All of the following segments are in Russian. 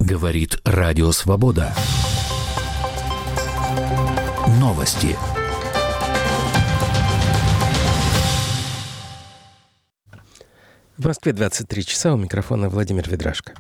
Говорит Радио Свобода. Новости. В Москве 23 часа. У микрофона Владимир Ведрашко.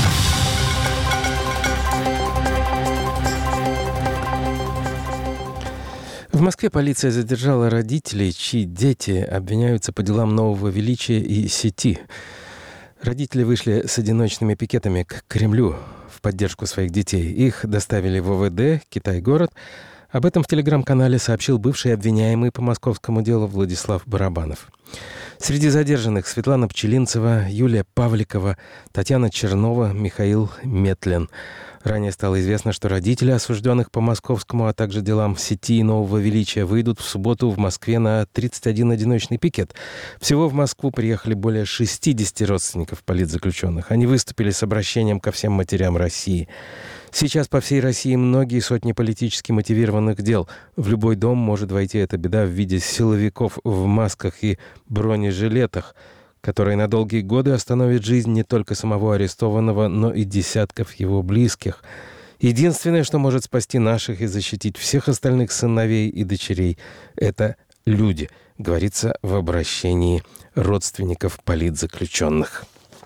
В Москве полиция задержала родителей, чьи дети обвиняются по делам Нового Величия и сети. Родители вышли с одиночными пикетами к Кремлю в поддержку своих детей. Их доставили в ОВД, Китай-город. Об этом в телеграм-канале сообщил бывший обвиняемый по московскому делу Владислав Барабанов. Среди задержанных Светлана Пчелинцева, Юлия Павликова, Татьяна Чернова, Михаил Метлин. Ранее стало известно, что родители осужденных по московскому, а также делам сети и Нового Величия выйдут в субботу в Москве на 31 одиночный пикет. Всего в Москву приехали более 60 родственников политзаключенных. Они выступили с обращением ко всем матерям России. Сейчас по всей России многие сотни политически мотивированных дел. В любой дом может войти эта беда в виде силовиков в масках и бронежилетах, которые на долгие годы остановят жизнь не только самого арестованного, но и десятков его близких. Единственное, что может спасти наших и защитить всех остальных сыновей и дочерей, это люди, говорится в обращении родственников политзаключенных.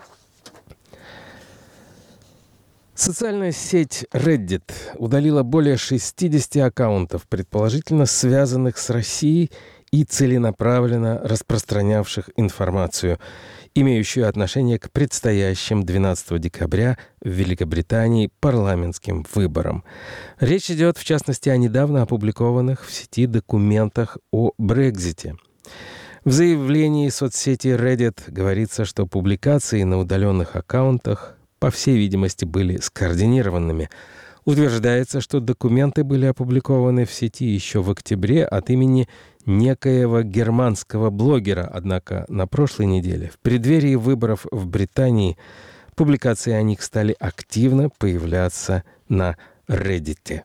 Социальная сеть Reddit удалила более 60 аккаунтов, предположительно связанных с Россией и целенаправленно распространявших информацию, имеющую отношение к предстоящим 12 декабря в Великобритании парламентским выборам. Речь идет, в частности, о недавно опубликованных в сети документах о Брексите. В заявлении соцсети Reddit говорится, что публикации на удаленных аккаунтах по всей видимости, были скоординированными. Утверждается, что документы были опубликованы в сети еще в октябре от имени некоего германского блогера. Однако на прошлой неделе, в преддверии выборов в Британии, публикации о них стали активно появляться на Reddit.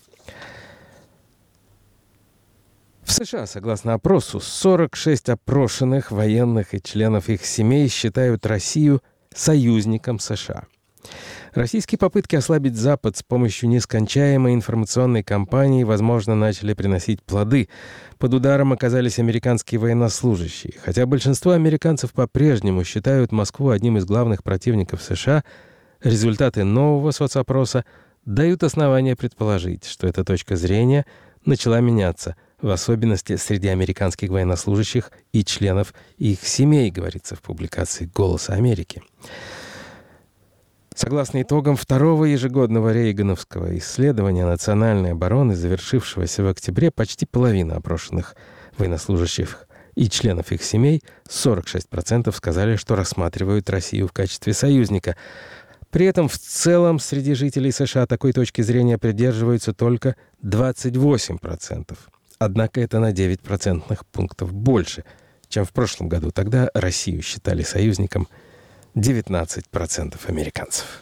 В США, согласно опросу, 46 опрошенных военных и членов их семей считают Россию союзником США. Российские попытки ослабить Запад с помощью нескончаемой информационной кампании, возможно, начали приносить плоды. Под ударом оказались американские военнослужащие. Хотя большинство американцев по-прежнему считают Москву одним из главных противников США, результаты нового соцопроса дают основания предположить, что эта точка зрения начала меняться, в особенности среди американских военнослужащих и членов их семей, говорится в публикации «Голоса Америки». Согласно итогам второго ежегодного рейгановского исследования национальной обороны, завершившегося в октябре, почти половина опрошенных военнослужащих и членов их семей, 46%, сказали, что рассматривают Россию в качестве союзника. При этом в целом среди жителей США такой точки зрения придерживаются только 28%. Однако это на 9 процентных пунктов больше, чем в прошлом году. Тогда Россию считали союзником 19% американцев.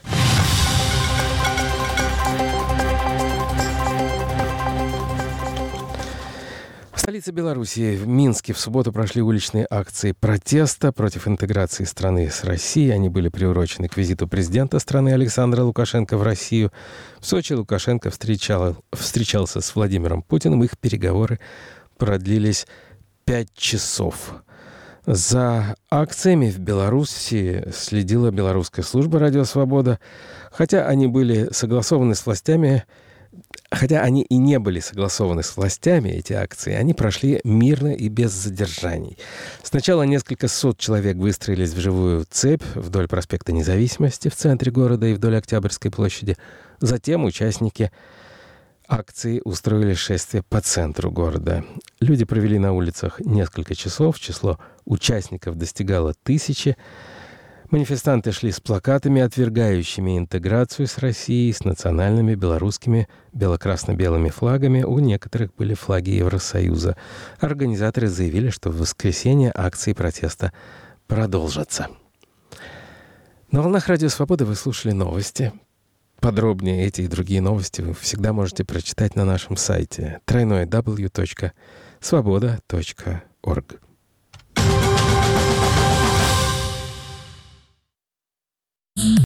В столице Белоруссии, в Минске, в субботу прошли уличные акции протеста против интеграции страны с Россией. Они были приурочены к визиту президента страны Александра Лукашенко в Россию. В Сочи Лукашенко встречался с Владимиром Путиным. Их переговоры продлились 5 часов. За акциями в Беларуси следила белорусская служба «Радио Свобода». Хотя они и не были согласованы с властями, эти акции, они прошли мирно и без задержаний. Сначала несколько сот человек выстроились в живую цепь вдоль проспекта Независимости в центре города и вдоль Октябрьской площади. Затем участники акции устроили шествие по центру города. Люди провели на улицах несколько часов, число участников достигало 1000. Манифестанты шли с плакатами, отвергающими интеграцию с Россией, с национальными белорусскими бело-красно-белыми флагами. У некоторых были флаги Евросоюза. Организаторы заявили, что в воскресенье акции протеста продолжатся. На волнах Радио Свобода вы слушали новости. Подробнее эти и другие новости вы всегда можете прочитать на нашем сайте www.svoboda.org.